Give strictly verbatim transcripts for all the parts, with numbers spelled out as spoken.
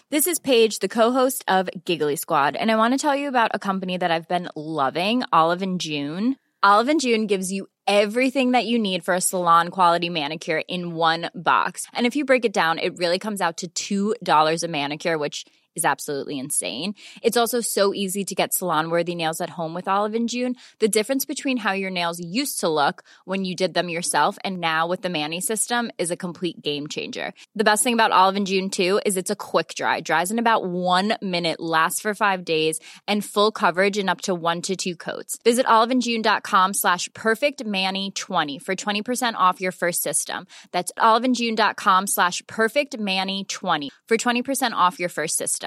This is Paige, the co-host of Giggly Squad, and I want to tell you about a company that I've been loving, Olive and June. Olive and June gives you everything that you need for a salon-quality manicure in one box. And if you break it down, it really comes out to two dollars a manicure, which is absolutely insane. It's also so easy to get salon-worthy nails at home with Olive and June. The difference between how your nails used to look when you did them yourself and now with the Mani system is a complete game changer. The best thing about Olive and June, too, is it's a quick dry. Dries in about one minute, lasts for five days, and full coverage in up to one to two coats. Visit oliveandjune.com slash perfectmani20 for twenty percent off your first system. That's oliveandjune.com slash perfectmani20 for twenty percent off your first system.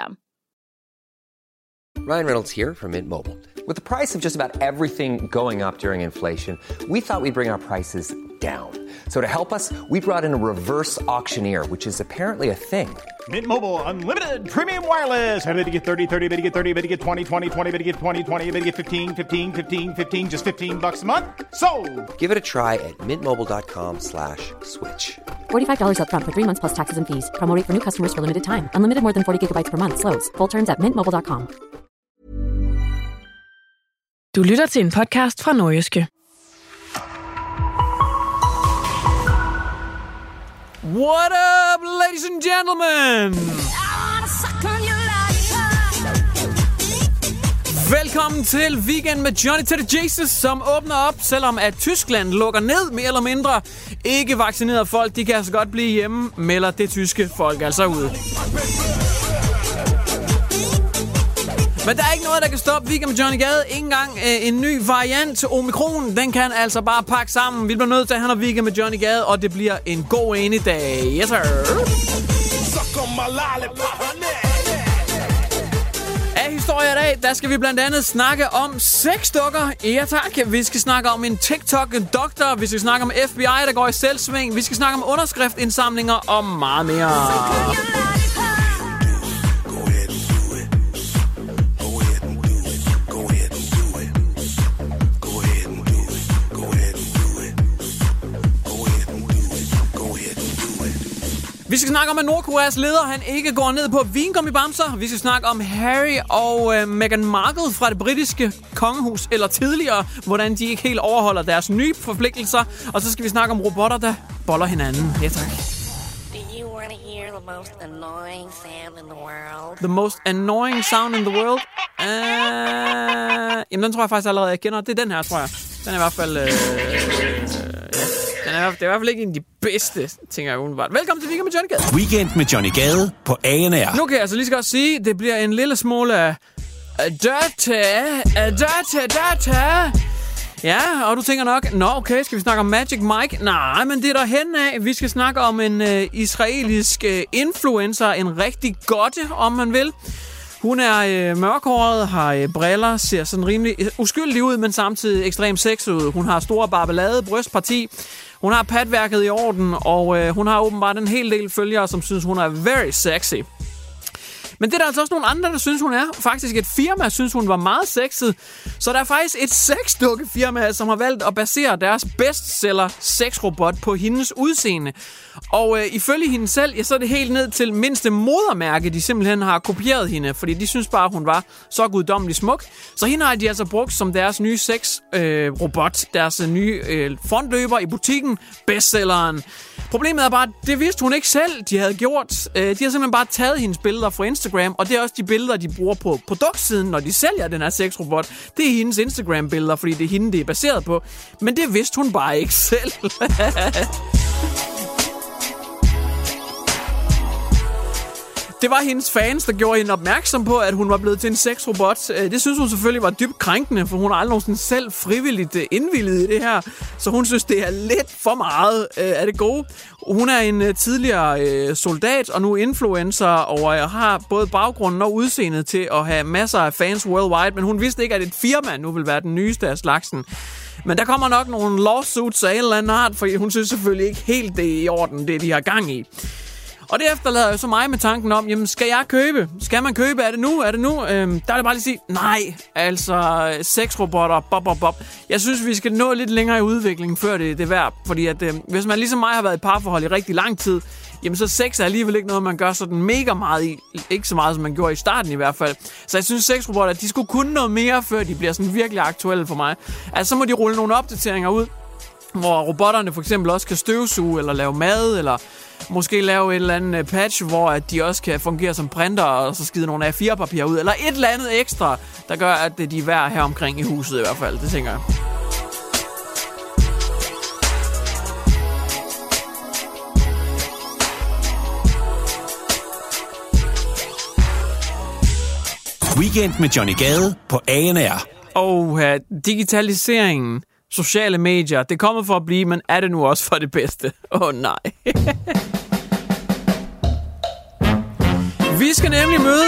Ryan Reynolds here from Mint Mobile. With the price of just about everything going up during inflation, we thought we'd bring our prices down. So to help us, we brought in a reverse auctioneer, which is apparently a thing. Mint Mobile Unlimited Premium Wireless. How to get thirty, thirty, how to get thirty, how to get twenty, twenty, twenty, how to get twenty, twenty, how to get fifteen, fifteen, fifteen, fifteen, just fifteen bucks a month? Sold! Give it a try at mintmobile.com slash switch. forty-five dollars up front for three months plus taxes and fees. Promo rate for new customers for limited time. Unlimited more than forty gigabytes per month. Slows full terms at mint mobile dot com. Du lytter til en podcast fra Nordjyske. What up, ladies and gentlemen? Velkommen til Weekend med Johnny Teddy Jesus, som åbner op, selvom at Tyskland lukker ned mere eller mindre. Ikke vaccinerede folk, de kan altså godt blive hjemme, melder det tyske folk altså ud. Men der er ikke noget, der kan stoppe Weekend med Johnny Gade. Ingen gang øh, en ny variant til Omikron. Den kan altså bare pakke sammen. Vi bliver nødt til at have noget Weekend med Johnny Gade, og det bliver en god en i dag. Yes, sir. Af historier i dag, der skal vi blandt andet snakke om sexdukker. Ja tak. Vi skal snakke om en TikTok-doktor. Vi skal snakke om F B I, der går i selvsving. Vi skal snakke om underskriftindsamlinger og meget mere. Vi skal snakke om, at Nordkoreas leder han ikke går ned på vingummibamser. Vi skal snakke om Harry og øh, Meghan Markle fra det britiske kongehus, eller tidligere, hvordan de ikke helt overholder deres nye forpligtelser. Og så skal vi snakke om robotter, der boller hinanden. Ja, tak. Do you want to hear the most annoying sound in the world? The most annoying sound in the world? Uh, jamen, den tror jeg faktisk allerede, jeg kender. Det er den her, tror jeg. Den er i hvert fald... Øh, øh, ja. Den er, det er i hvert fald ikke en af de bedste ting, jeg umiddelbart. Velkommen til Weekend med Johnny Gade. Weekend med Johnny Gade på A N R. Nu kan jeg altså lige så godt sige, at det bliver en lille smule af data, data, data. Ja, og du tænker nok, nå okay, skal vi snakke om Magic Mike? Nej, men det er der hen af. Vi skal snakke om en uh, israelisk uh, influencer, en rigtig godte, om man vil. Hun er øh, mørkhåret, har øh, briller, ser sådan rimelig uskyldig ud, men samtidig ekstremt sexet ud. Hun har store barbelade, brystparti. Hun har patværket i orden, og øh, hun har åbenbart en hel del følgere, som synes, hun er very sexy. Men det er der altså også nogle andre, der synes, hun er. Faktisk et firma synes, hun var meget sexet. Så der er faktisk et sexdukkefirma, som har valgt at basere deres bestseller sexrobot på hendes udseende. Og øh, ifølge hende selv, ja, så er det helt ned til mindste modermærke, de simpelthen har kopieret hende. Fordi de synes bare, hun var så guddommelig smuk. Så hende har de altså brugt som deres nye sexrobot. Øh, deres nye øh, frontløber i butikken. Bestselleren. Problemet er bare, at det vidste hun ikke selv, de havde gjort. De har simpelthen bare taget hendes billeder fra Instagram, og det er også de billeder, de bruger på produktsiden, når de sælger den her sexrobot. Det er hendes Instagram-billeder, fordi det er hende, det er baseret på. Men det vidste hun bare ikke selv. Det var hendes fans, der gjorde hende opmærksom på, at hun var blevet til en sexrobot. Det synes hun selvfølgelig var dybt krænkende, for hun har aldrig nogensinde selv frivilligt indvilliget i det her. Så hun synes, det er lidt for meget af det gode. Hun er en tidligere soldat og nu influencer, og har både baggrunden og udseendet til at have masser af fans worldwide. Men hun vidste ikke, at et firma nu vil være den nyeste af slagsen. Men der kommer nok nogle lawsuits af en eller anden art, for hun synes selvfølgelig ikke helt, det er i orden, det de har gang i. Og det efterlader jo så mig med tanken om, jamen skal jeg købe? Skal man købe? Er det nu? Er det nu? Øhm, der er det bare lige at sige, nej, altså sexrobotter, bob, bob, bob. Jeg synes, vi skal nå lidt længere i udviklingen, før det, det er værd. Fordi at, øh, hvis man ligesom mig har været i parforhold i rigtig lang tid, jamen så sex er alligevel ikke noget, man gør sådan mega meget i. Ikke så meget, som man gjorde i starten i hvert fald. Så jeg synes, sexrobotter, de skulle kunne noget mere, før de bliver sådan virkelig aktuelle for mig. Altså så må de rulle nogle opdateringer ud, hvor robotterne for eksempel også kan støvsuge, eller lave mad, eller måske lave et eller andet patch, hvor at de også kan fungere som printer, og så skide nogle A fire papir ud, eller et eller andet ekstra, der gør, at de er værd her omkring i huset i hvert fald. Det tænker jeg. Weekend med Johnny Gade på A N R. Og uh, digitaliseringen, sociale medier, det kommer for at blive, men er det nu også for det bedste? Åh oh, nej. Vi skal nemlig møde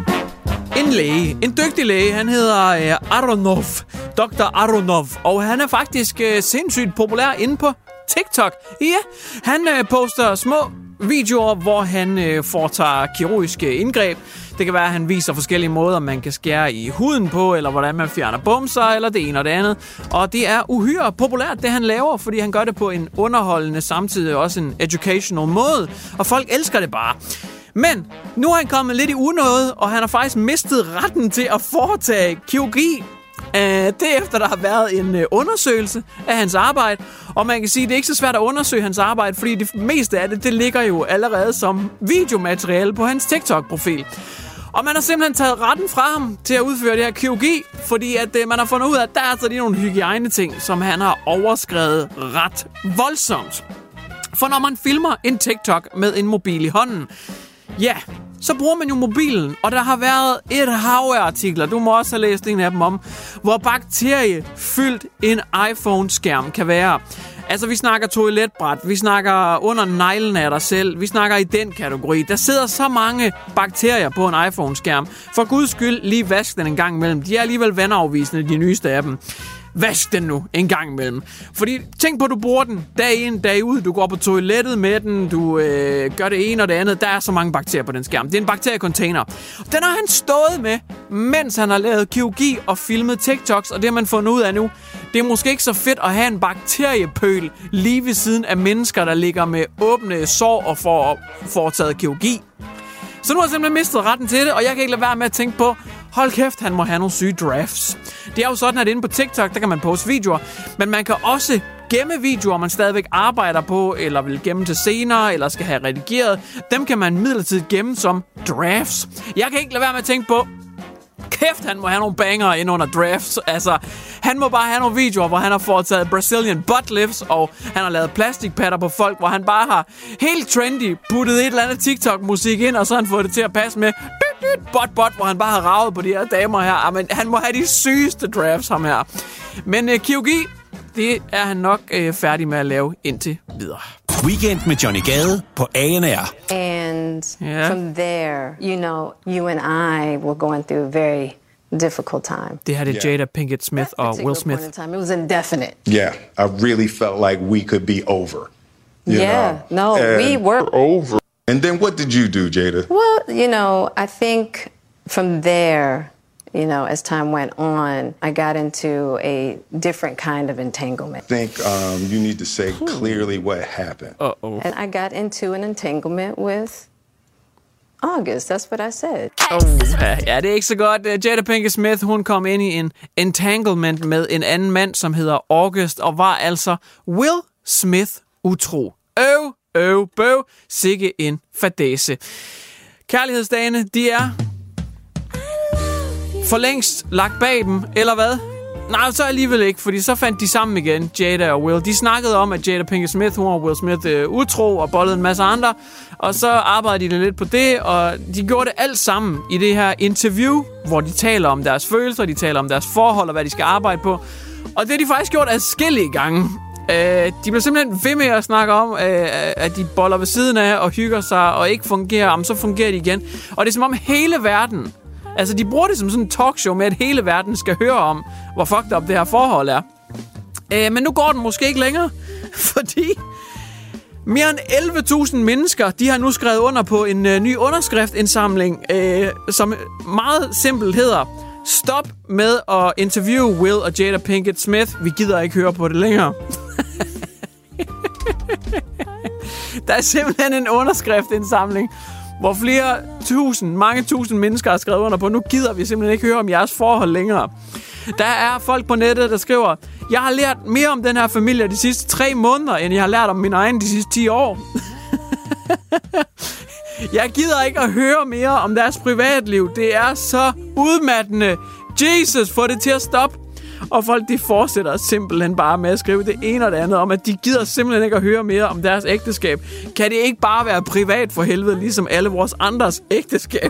en læge, en dygtig læge. Han hedder uh, Aronov, doktor Aronov, og han er faktisk uh, sindssygt populær inde på TikTok. Ja, han uh, poster små videoer, hvor han uh, foretager kirurgiske indgreb. Det kan være, at han viser forskellige måder, man kan skære i huden på, eller hvordan man fjerner bumser, eller det ene og det andet. Og det er uhyre populært, det han laver, fordi han gør det på en underholdende, samtidig også en educational måde. Og folk elsker det bare. Men nu er han kommet lidt i unåde, og han har faktisk mistet retten til at foretage kirurgi. Uh, det efter, der har været en uh, undersøgelse af hans arbejde. Og man kan sige, at det er ikke så svært at undersøge hans arbejde, fordi det meste af det, det ligger jo allerede som videomateriale på hans TikTok-profil. Og man har simpelthen taget retten fra ham til at udføre det her kirurgi, fordi at uh, man har fundet ud af, at der er altså lige nogle hygiejneting, som han har overskredet ret voldsomt. For når man filmer en TikTok med en mobil i hånden, ja, så bruger man jo mobilen, og der har været et hav af artikler, du må også have læst en af dem om, hvor bakteriefyldt en iPhone-skærm kan være. Altså, vi snakker toiletbræt, vi snakker under neglen af dig selv, vi snakker i den kategori. Der sidder så mange bakterier på en iPhone-skærm. For guds skyld, lige vask den en gang imellem. De er alligevel vandafvisende, de nyeste af dem. Vask den nu en gang imellem. Fordi tænk på, at du bruger den dag ind, dag ud. Du går på toilettet med den. Du øh, gør det ene og det andet. Der er så mange bakterier på den skærm. Det er en bakteriecontainer. Den har han stået med, mens han har lavet kirurgi og filmet TikToks. Og det har man fundet ud af nu. Det er måske ikke så fedt at have en bakteriepøl lige ved siden af mennesker, der ligger med åbne sår og får foretaget kirurgi. Så nu har jeg simpelthen mistet retten til det, og jeg kan ikke lade være med at tænke på, hold kæft, han må have nogle syge drafts. Det er jo sådan, at inde på TikTok, der kan man poste videoer, men man kan også gemme videoer, man stadigvæk arbejder på, eller vil gemme til senere, eller skal have redigeret. Dem kan man midlertidigt gemme som drafts. Jeg kan ikke lade være med at tænke på, kæft, han må have nogle banger ind under drafts. Altså, han må bare have nogle videoer, hvor han har foretaget Brazilian butt lifts, og han har lavet plastikpatter på folk, hvor han bare har helt trendy puttet et eller andet TikTok-musik ind, og så har han fået det til at passe med butt butt, hvor han bare har ravet på de her damer her. Men han må have de sygeste drafts, ham her. Men uh, kirurgi, det er han nok uh, færdig med at lave indtil videre. Weekend med Johnny Gade på A N R. And yeah. from there, you know, you and I were going through a very difficult time. Det her er yeah. Jada Pinkett Smith og Will Smith. Time, it was indefinite. Yeah, I really felt like we could be over. You yeah, know? no, and we were over. And then what did you do, Jada? Well, you know, I think from there, you know, as time went on, I got into a different kind of entanglement. I think um, you need to say clearly what happened. Uh-oh. And I got into an entanglement with August. That's what I said. Oh, ja, det er ikke så godt. Jada Pinkett Smith, hun kom ind i en entanglement med en anden mand, som hedder August, og var altså Will Smith utro. Øv, øv, bøv. Sikke en fadæse. Kærlighedsdagene, de er for længst lagt bag dem, eller hvad? Nej, så alligevel ikke, fordi så fandt de sammen igen, Jada og Will. De snakkede om, at Jada Pinkett Smith, hun og Will Smith øh, utro og bollede en masse andre, og så arbejdede de lidt på det, og de gjorde det alt sammen i det her interview, hvor de taler om deres følelser, de taler om deres forhold og hvad de skal arbejde på. Og det har de faktisk gjort adskillige gange. Øh, de bliver simpelthen ved med at snakke om, øh, at de boller ved siden af og hygger sig og ikke fungerer, om så fungerer de igen. Og det er som om hele verden, altså de bruger det som sådan en talkshow med, at hele verden skal høre om, hvor fucked up det her forhold er. Øh, men nu går den måske ikke længere, fordi Mere end elleve tusind mennesker, de har nu skrevet under på en øh, ny underskriftindsamling, øh, som meget simpelt hedder: Stop med at interviewe Will og Jada Pinkett Smith. Vi gider ikke høre på det længere. Der er simpelthen en underskriftindsamling, hvor flere tusind, mange tusind mennesker har skrevet under på: nu gider vi simpelthen ikke høre om jeres forhold længere. Der er folk på nettet, der skriver: jeg har lært mere om den her familie de sidste tre måneder, end jeg har lært om min egen de sidste ti år. Jeg gider ikke at høre mere om deres privatliv. Det er så udmattende. Jesus, få det til at stoppe. Og folk, de fortsætter simpelthen bare med at skrive det ene og det andet om, at de gider simpelthen ikke at høre mere om deres ægteskab. Kan det ikke bare være privat for helvede, ligesom alle vores andres ægteskab?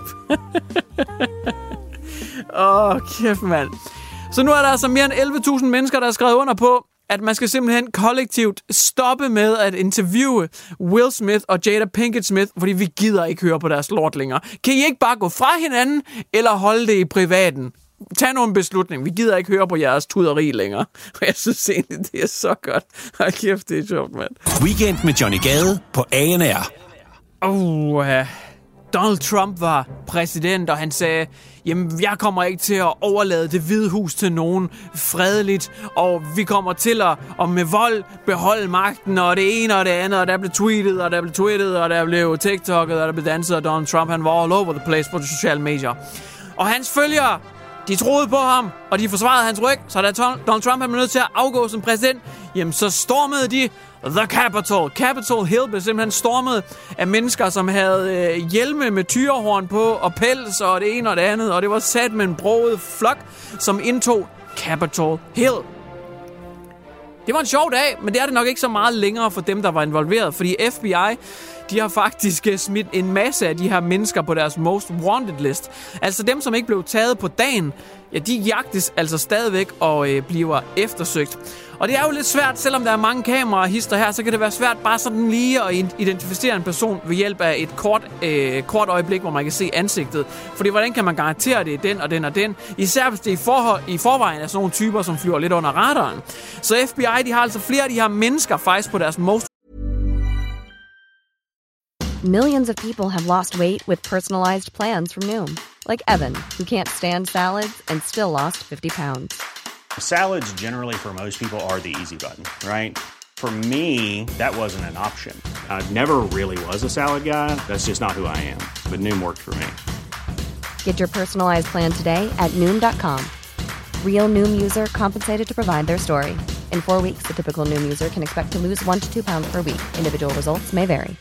Åh, oh, kæft mand. Så nu er der altså mere end elleve tusind mennesker, der har skrevet under på, at man skal simpelthen kollektivt stoppe med at interviewe Will Smith og Jada Pinkett Smith, fordi vi gider ikke høre på deres lort længere. Kan I ikke bare gå fra hinanden, eller holde det i privaten? Tag nogle beslutning. Vi gider ikke høre på jeres tuderi længere. Og jeg synes egentlig, det er så godt. Hold kæft, det er sjovt, mand. Weekend med Johnny Gade på A N R. Uh, Donald Trump var præsident, og han sagde: jamen, jeg kommer ikke til at overlade Det Hvide Hus til nogen fredeligt, og vi kommer til at, at med vold beholde magten, og det ene og det andet, og der blev tweetet, og der blev tweetet, og der blev TikTok'et, og der blev danset, og Donald Trump, han var all over the place på de sociale medier. Og hans følgere, de troede på ham, og de forsvarede hans ryg, så da Donald Trump blev nødt til at afgå som præsident, jamen så stormede de The Capitol. Capitol Hill blev simpelthen stormet af mennesker, som havde øh, hjelme med tyrehorn på, og pels, og det ene og det andet, og det var sat med en broget flok, som indtog Capitol Hill. Det var en sjov dag, men det er det nok ikke så meget længere for dem, der var involveret, fordi F B I, de har faktisk smidt en masse af de her mennesker på deres most wanted list. Altså dem, som ikke blev taget på dagen, ja, de jagtes altså stadigvæk og øh, bliver eftersøgt. Og det er jo lidt svært, selvom der er mange kameraer hister her, så kan det være svært bare sådan lige at identificere en person ved hjælp af et kort, øh, kort øjeblik, hvor man kan se ansigtet. Fordi hvordan kan man garantere, at det er den og den og den? Især hvis det i, forhold, i forvejen er sådan nogle typer, som flyver lidt under radaren. Så F B I, de har altså flere af de her mennesker faktisk på deres most. Millions of people have lost weight with personalized plans from Noom. Like Evan, who can't stand salads and still lost fifty pounds. Salads generally for most people are the easy button, right? For me, that wasn't an option. I never really was a salad guy. That's just not who I am. But Noom worked for me. Get your personalized plan today at Noom dot com. Real Noom user compensated to provide their story. In four weeks, the typical Noom user can expect to lose one to two pounds per week. Individual results may vary.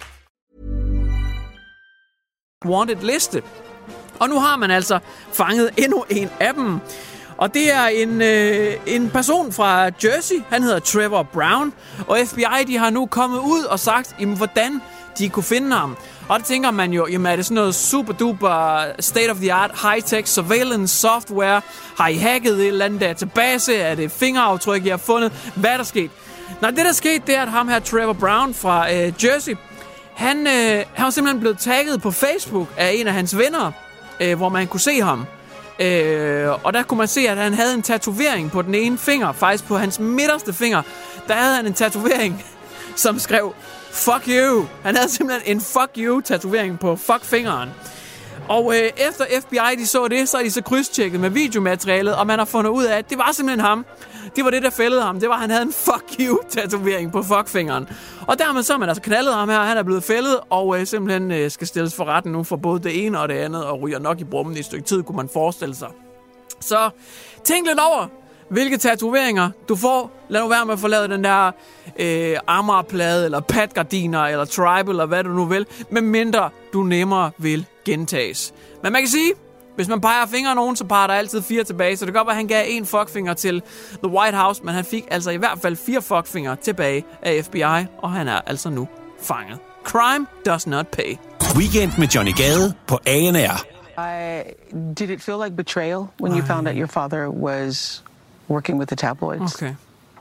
Wanted liste. Og nu har man altså fanget endnu en af dem. Og det er en, øh, en person fra Jersey. Han hedder Trevor Brown. Og F B I, de har nu kommet ud og sagt, jamen, hvordan de kunne finde ham. Og det tænker man jo, jamen er det sådan noget super duper state of the art high-tech surveillance software? Har I hacket et eller andet database? Er det fingeraftryk, I har fundet? Hvad er der sket? Nej, det der skete, det er, at ham her Trevor Brown fra øh, Jersey, han, øh, han var simpelthen blevet tagget på Facebook af en af hans venner, øh, hvor man kunne se ham. Øh, og der kunne man se, at han havde en tatovering på den ene finger, faktisk på hans midterste finger. Der havde han en tatovering, som skrev fuck you. Han havde simpelthen en fuck you tatovering på fuck-fingeren. Og øh, efter F B I de så det, så er de så krydstjekket med videomaterialet, og man har fundet ud af, at det var simpelthen ham. Det var det, der fældede ham. Det var, at han havde en fuck you tatovering på fuck-fingeren. Og dermed så har man altså knaldet ham her. Han er blevet fældet, og øh, simpelthen øh, skal stilles for retten nu for både det ene og det andet, og ryger nok i brummen i et stykke tid, kunne man forestille sig. Så tænk lidt over, hvilke tatoveringer du får. Lad nu være med at få lavet den der øh, Amagerplade, eller patgardiner, eller tribal, eller hvad du nu vil, medmindre du nemmere vil gentages. Men man kan sige, hvis man peger fingre af nogen, så peger der altid fire tilbage. Så det kan godt være, at han gav en fuckfinger til The White House, men han fik altså i hvert fald fire fuckfinger tilbage af F B I, og han er altså nu fanget. Crime does not pay. Weekend med Johnny Gade på A N R. I, did it feel like betrayal when you found out your father was working with the tabloids? Okay.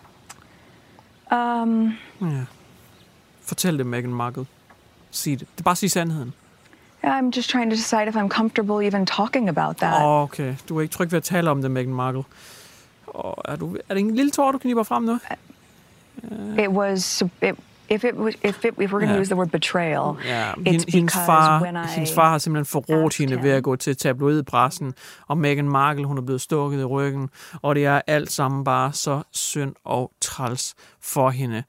Um, ja. Fortæl det, Meghan Markle. Sig det. Det er bare at sige sandheden. I'm just trying to decide if I'm comfortable even talking about that. Oh, okay. Du er ikke tryg ved at tale om det, Meghan Markle. Oh, er, du, er det en lille tår, du kniber frem nu? It was... It, if it was, if, it, if we're going to Ja. use the word betrayal, Ja, it's hendes, hendes, because far, when I hendes far har simpelthen forrådt hende ved at gå til tabloidpressen, og Meghan Markle, hun er blevet stukket i ryggen, og det er alt sammen bare så synd og træls for hende.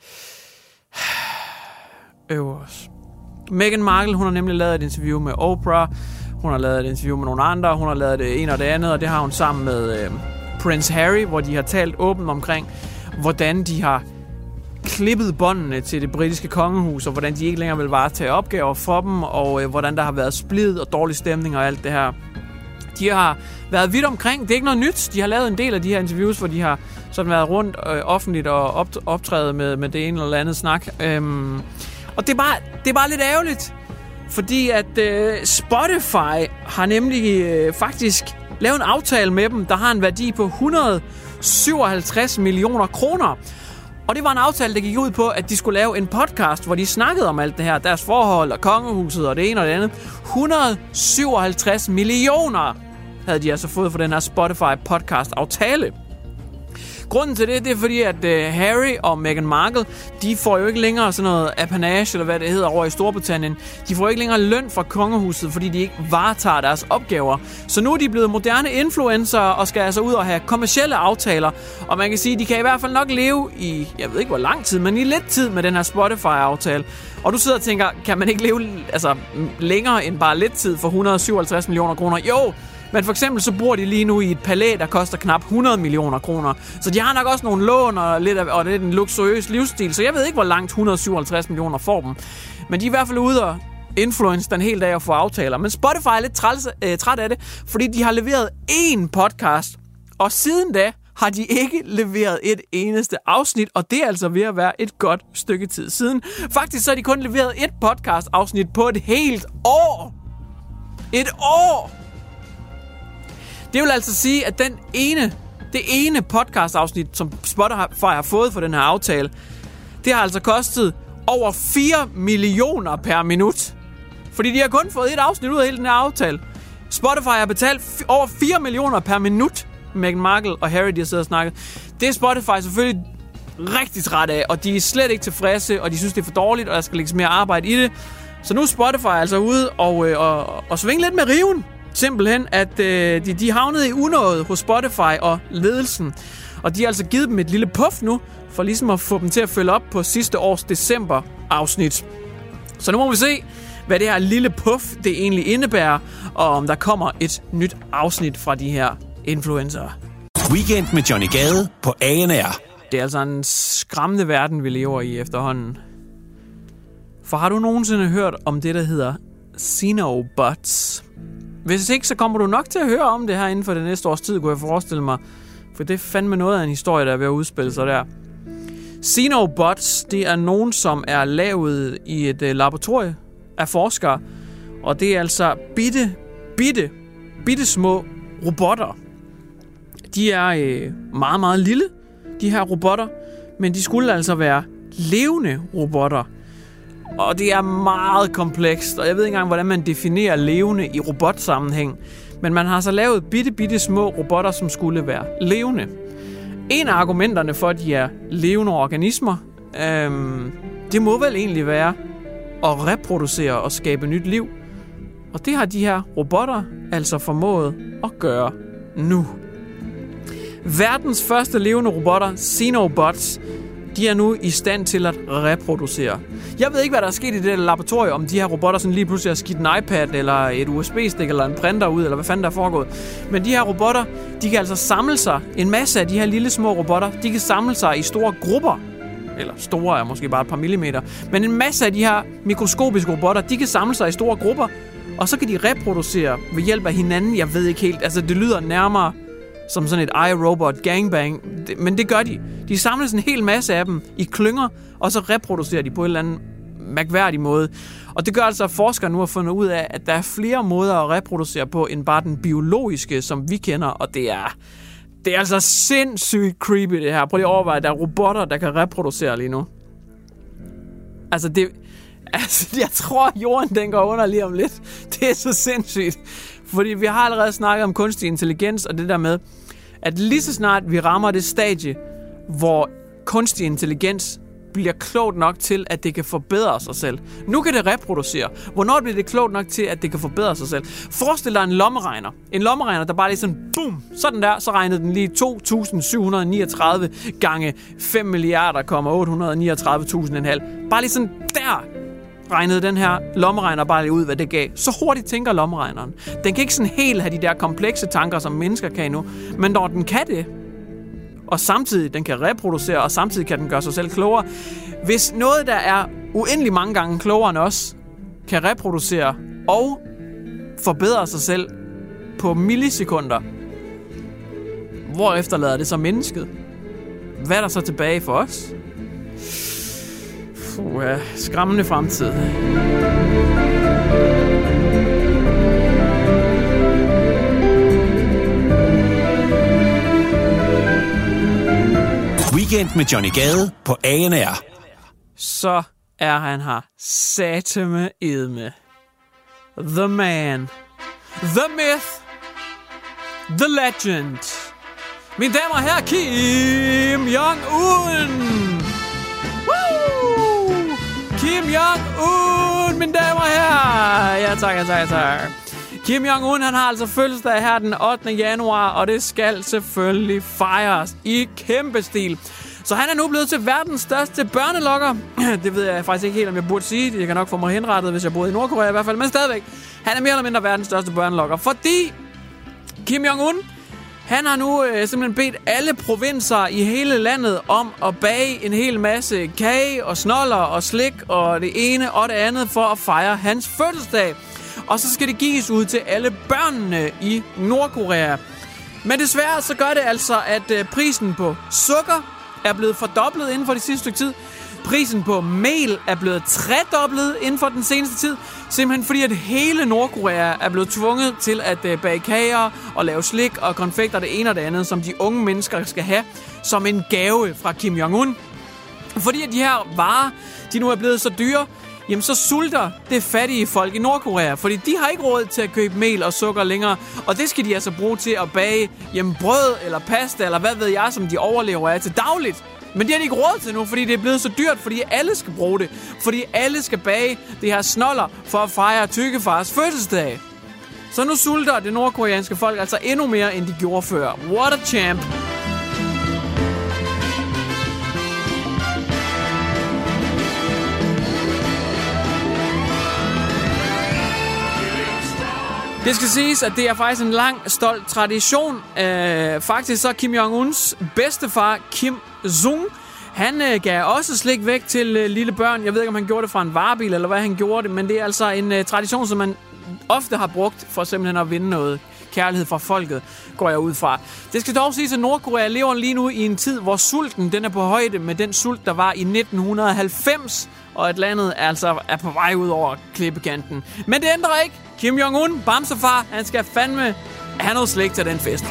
Øvers. Meghan Markle, hun har nemlig lavet et interview med Oprah, hun har lavet et interview med nogle andre, hun har lavet det ene og det andet, og det har hun sammen med øh, Prince Harry, hvor de har talt åbent omkring, hvordan de har klippet båndene til det britiske kongehus, og hvordan de ikke længere vil varetage opgaver for dem, og øh, hvordan der har været splid og dårlig stemning og alt det her. De har været vidt omkring. Det er ikke noget nyt. De har lavet en del af de her interviews, hvor de har sådan været rundt øh, offentligt og op- optrædet med, med det ene eller andet snak. Øhm, og det er, bare, det er bare lidt ærgerligt, fordi at øh, Spotify har nemlig øh, faktisk lavet en aftale med dem, der har en værdi på et hundrede og syvoghalvtreds millioner kroner. Og det var en aftale, der gik ud på, at de skulle lave en podcast, hvor de snakkede om alt det her. Deres forhold og kongehuset og det ene og det andet. et hundrede og syvoghalvtreds millioner havde de altså fået for den her Spotify podcast aftale. Grunden til det, det er fordi, at uh, Harry og Meghan Markle, de får jo ikke længere sådan noget apanage, eller hvad det hedder, over i Storbritannien. De får ikke længere løn fra kongehuset, fordi de ikke varetager deres opgaver. Så nu er de blevet moderne influencer og skal altså ud og have kommercielle aftaler. Og man kan sige, at de kan i hvert fald nok leve i, jeg ved ikke hvor lang tid, men i lidt tid med den her Spotify-aftale. Og du sidder og tænker, kan man ikke leve altså, længere end bare lidt tid for et hundrede og syvoghalvtreds millioner kroner? Jo! Men for eksempel så bor de lige nu i et palæ, der koster knap hundrede millioner kroner. Så de har nok også nogle lån og lidt, af, og lidt en luksuriøs livsstil. Så jeg ved ikke, hvor langt et hundrede og syvoghalvtreds millioner får dem. Men de er i hvert fald ude og influence den hele dag og få aftaler. Men Spotify er lidt træls, øh, træt af det, fordi de har leveret én podcast. Og siden da har de ikke leveret et eneste afsnit, og det er altså ved at være et godt stykke tid siden. Faktisk så har de kun leveret et podcast-afsnit på et helt år. Et år! Det vil altså sige, at den ene, det ene podcast-afsnit, som Spotify har fået for den her aftale, det har altså kostet over fire millioner per minut. Fordi de har kun fået et afsnit ud af hele den her aftale. Spotify har betalt f- over fire millioner per minut. Meghan Markle og Harry, de har siddet og snakket. Det er Spotify selvfølgelig rigtig træt af, og de er slet ikke tilfredse, og de synes, det er for dårligt, og der skal lægges mere arbejde i det. Så nu er Spotify altså ude og, øh, og, og svinge lidt med riven. Simpelthen, at øh, de, de havnede i unåde hos Spotify og ledelsen. Og de har altså givet dem et lille puff nu, for ligesom at få dem til at følge op på sidste års december-afsnit. Så nu må vi se, hvad det her lille puff det egentlig indebærer, og om der kommer et nyt afsnit fra de her influencer. Weekend med Johnny Gade på A N R. Det er altså en skræmmende verden, vi lever i efterhånden. For har du nogensinde hørt om det, der hedder Xenobots? Hvis ikke, så kommer du nok til at høre om det her inden for det næste års tid, kunne jeg forestille mig. For det er fandme noget af en historie, der er ved at udspille sig der. Xenobots, det er nogen, som er lavet i et uh, laboratorie af forskere. Og det er altså bitte, bitte, bitte små robotter. De er øh, meget, meget lille, de her robotter. Men de skulle altså være levende robotter. Og det er meget komplekst, og jeg ved ikke engang, hvordan man definerer levende i robotsammenhæng. Men man har så lavet bitte, bitte små robotter, som skulle være levende. En af argumenterne for, at de er levende organismer, øhm, det må vel egentlig være at reproducere og skabe nyt liv. Og det har de her robotter altså formået at gøre nu. Verdens første levende robotter, Xenobots, de er nu i stand til at reproducere. Jeg ved ikke, hvad der er sket i det laboratorium, om de her robotter sådan lige pludselig har skidt en iPad, eller et U S B-stik, eller en printer ud, eller hvad fanden der er foregået. Men de her robotter, de kan altså samle sig. En masse af de her lille små robotter, de kan samle sig i store grupper. Eller store er måske bare et par millimeter. Men en masse af de her mikroskopiske robotter, de kan samle sig i store grupper. Og så kan de reproducere ved hjælp af hinanden. Jeg ved ikke helt, altså det lyder nærmere som sådan et iRobot gangbang. Men det gør de. De samler sådan en hel masse af dem i klynger, og så reproducerer de på en eller anden mærkværdig måde. Og det gør altså, at forskere nu har fundet ud af, at der er flere måder at reproducere på, end bare den biologiske, som vi kender. Og det er, det er altså sindssygt creepy, det her. Prøv lige at overveje, at der er robotter, der kan reproducere lige nu. Altså, det... Altså, jeg tror, jorden den går under lige om lidt. Det er så sindssygt. Fordi vi har allerede snakket om kunstig intelligens, og det der med, at lige så snart vi rammer det stadie, hvor kunstig intelligens bliver klogt nok til, at det kan forbedre sig selv. Nu kan det reproducere. Hvornår bliver det klogt nok til, at det kan forbedre sig selv? Forestil dig en lommeregner. En lommeregner, der bare lige sådan, boom, sådan der, så regnede den lige to tusind syv hundrede niogtredive gange fem milliarder, otte hundrede og niogtredive tusind en halv. Bare lige sådan der regnede den her lommeregner bare lige ud, hvad det gav. Så hurtigt tænker lommeregneren. Den kan ikke sådan helt have de der komplekse tanker, som mennesker kan nu. Men når den kan det, og samtidig den kan reproducere, og samtidig kan den gøre sig selv klogere. Hvis noget, der er uendelig mange gange klogere end os, kan reproducere og forbedre sig selv på millisekunder, hvor efterlader det så mennesket? Hvad er der så tilbage for os? Puh, ja, skræmmende fremtid. Weekend med Johnny Gade på A N R. Så er han her. Satme edme. The man. The myth. The legend. Mine damer og herrer, Kim Jong-un. Woo! Kim Jong-un, mine damer og herrer. Ja, tak, ja, tak, ja, tak. Kim Jong-un, han har altså fødselsdag her den ottende januar, og det skal selvfølgelig fejres i kæmpe stil. Så han er nu blevet til verdens største børnelokker. Det ved jeg faktisk ikke helt, om jeg burde sige. Jeg kan nok få mig henrettet, hvis jeg boede i Nordkorea i hvert fald. Men stadigvæk, han er mere eller mindre verdens største børnelokker. Fordi Kim Jong-un, han har nu øh, simpelthen bedt alle provinser i hele landet om at bage en hel masse kage og snoller og slik og det ene og det andet for at fejre hans fødselsdag. Og så skal det gives ud til alle børnene i Nordkorea. Men desværre så gør det altså, at øh, prisen på sukker er blevet fordoblet inden for det sidste stykke tid. Prisen på mel er blevet tredoblet inden for den seneste tid. Simpelthen fordi, at hele Nordkorea er blevet tvunget til at øh, bage kager og lave slik og konfekter, det ene og det andet, som de unge mennesker skal have som en gave fra Kim Jong-un. Fordi at de her varer, de nu er blevet så dyre, jamen så sulter det fattige folk i Nordkorea, fordi de har ikke råd til at købe mel og sukker længere, og det skal de altså bruge til at bage jamen brød eller pasta, eller hvad ved jeg, som de overlever af til dagligt. Men det har de ikke råd til nu, fordi det er blevet så dyrt, fordi alle skal bruge det, fordi alle skal bage det her snoller for at fejre tykkefars fødselsdag. Så nu sulter det nordkoreanske folk altså endnu mere, end de gjorde før. What a champ! Det skal siges, at det er faktisk en lang, stolt tradition. Øh, faktisk så Kim Jong-uns bedstefar, Kim Jong, han øh, gav også slik væk til øh, lille børn. Jeg ved ikke, om han gjorde det fra en varebil, eller hvad han gjorde det, men det er altså en øh, tradition, som man ofte har brugt for simpelthen at vinde noget kærlighed fra folket, går jeg ud fra. Det skal dog siges, at Nordkorea lever lige nu i en tid, hvor sulten den er på højde med den sult, der var i nitten halvfems, og at landet altså er på vej ud over klippekanten. Men det ændrer ikke. Kim Jong-un, bamsefar, han skal fandme have noget slik til den fest.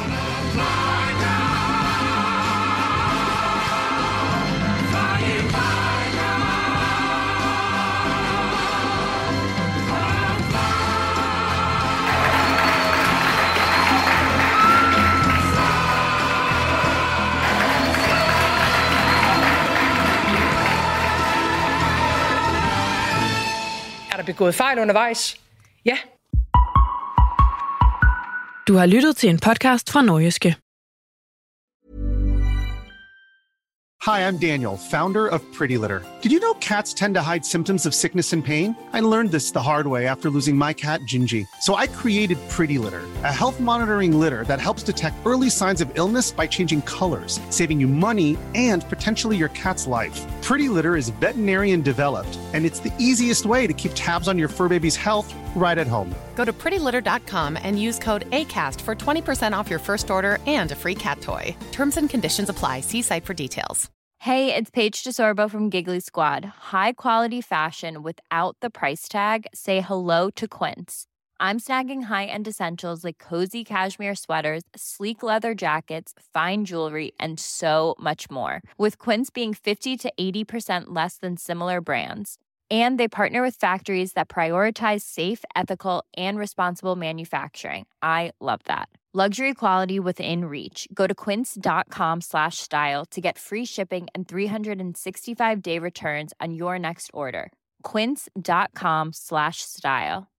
Er der begået fejl undervejs? Ja. Du har lyttet til en podcast fra Nordjyske. Hi, I'm Daniel, founder of Pretty Litter. Did you know cats tend to hide symptoms of sickness and pain? I learned this the hard way after losing my cat, Gingy. So I created Pretty Litter, a health monitoring litter that helps detect early signs of illness by changing colors, saving you money and potentially your cat's life. Pretty Litter is veterinarian developed, and it's the easiest way to keep tabs on your fur baby's health right at home. Go to pretty litter dot com and use code ACAST for twenty percent off your first order and a free cat toy. Terms and conditions apply. See site for details. Hey, it's Paige DeSorbo from Giggly Squad. High quality fashion without the price tag. Say hello to Quince. I'm snagging high-end essentials like cozy cashmere sweaters, sleek leather jackets, fine jewelry, and so much more. With Quince being fifty to eighty percent less than similar brands. And they partner with factories that prioritize safe, ethical, and responsible manufacturing. I love that. Luxury quality within reach. Go to quince.com slash style to get free shipping and three sixty-five day returns on your next order. Quince.com slash style.